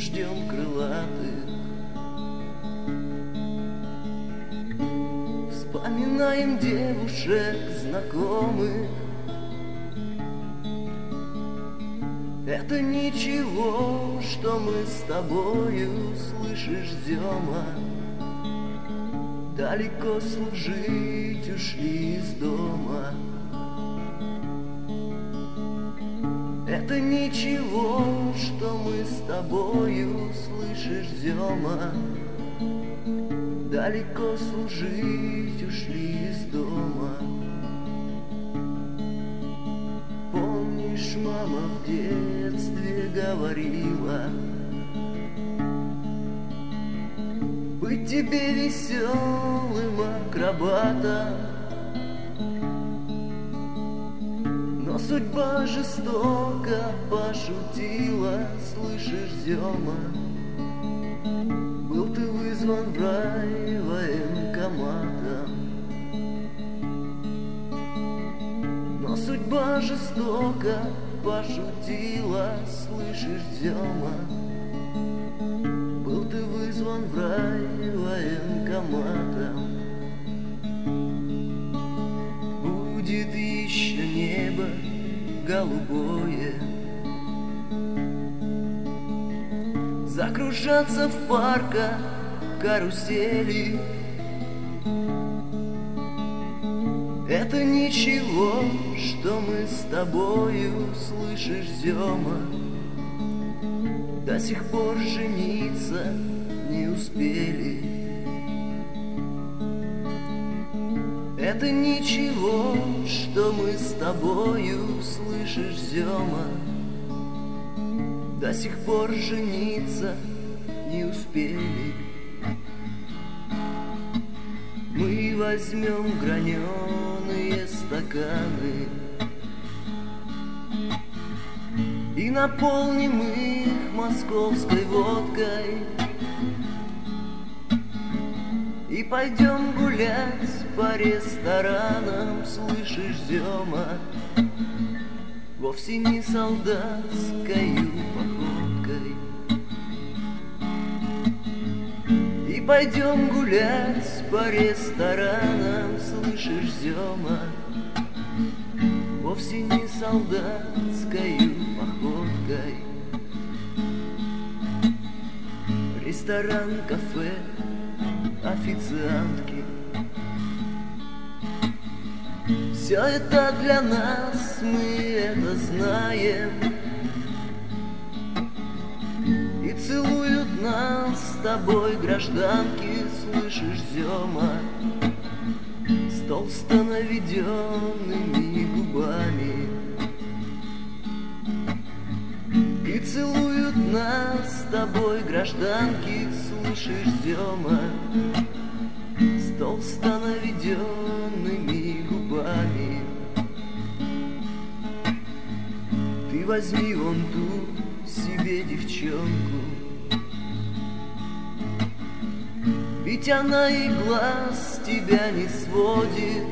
ждем крылатых. Вспоминаем девушек знакомых. Это ничего, что мы с тобою, слышишь, Зема, далеко служить ушли из дома. Это ничего, что мы с тобою, слышишь, Зема, далеко служить ушли из дома. Помнишь, мама в детстве говорила, быть тебе веселым акробатом, но судьба жестоко пошутила, слышишь, Зема, был ты вызван в рай военкоматом. Но судьба жестоко пошутила, слышишь, Зема, был ты вызван в рай военкоматом. Будет еще небо голубое, закружатся в парках карусели. Это ничего, что мы с тобою, слышишь, Зема, до сих пор жениться не успели. Это ничего, что мы с тобою, слышишь, Зема, до сих пор жениться не успели. Мы возьмем граненые стаканы и наполним их московской водкой, и пойдем гулять по ресторанам, слышишь, Зема, вовсе не солдатскою походкой. И пойдем гулять по ресторанам, слышишь, Зема, вовсе не солдатскою походкой. Ресторан, кафе, официантки, все это для нас, мы это знаем. И целуют нас с тобой гражданки, слышишь, Зема, с толсто наведенными губами. И целуют нас с тобой гражданки, слышишь, Зема, с толсто наведенными губами. Ты возьми вон ту себе девчонку, ведь она и глаз с тебя не сводит.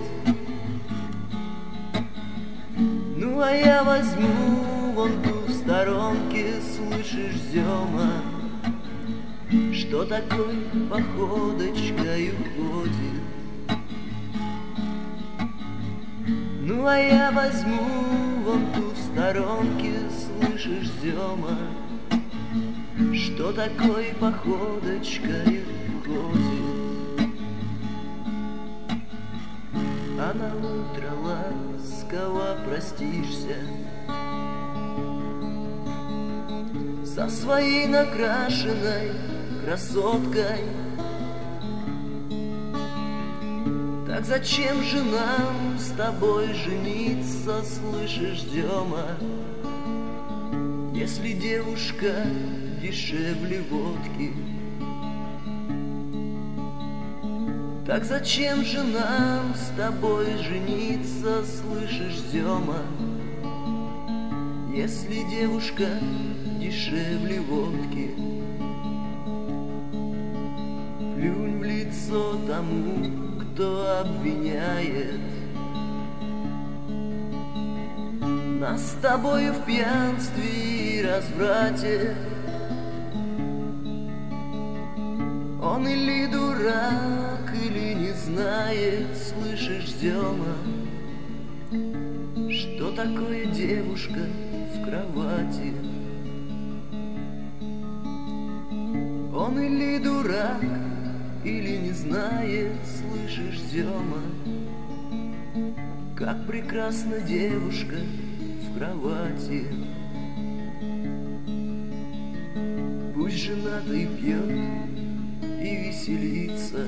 Ну а я возьму вон ту в сторонке, слышишь, Зема, что такой походочкой уходит. Ну а я возьму вон ту в сторонке, слышишь, Зема, что такой походочкой уходит. А на утро ласково простишься со своей накрашенной красоткой. Так зачем же нам с тобой жениться, слышишь, Зема, если девушка дешевле водки? Так зачем же нам с тобой жениться, слышишь, Зема, если девушка дешевле водки? Плюнь в лицо тому, кто обвиняет нас с тобою в пьянстве и разврате. Он или дурак, или не знает, слышишь, Зема, что такое девушка в кровати. Он или дурак, или не знает, слышишь, Зема, как прекрасна девушка в кровати. Пусть женатый пьет и веселится,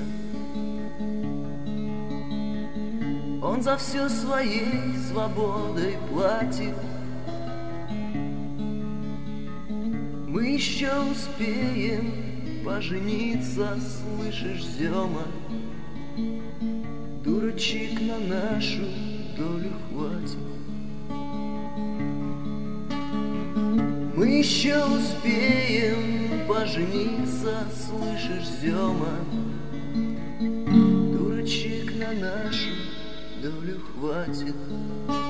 он за все своей свободой платит. Мы еще успеем пожениться, слышишь, Зема, дурачек на нашу долю хватит. Мы еще успеем пожениться, слышишь, Зема, дурачек на нашу долю хватит.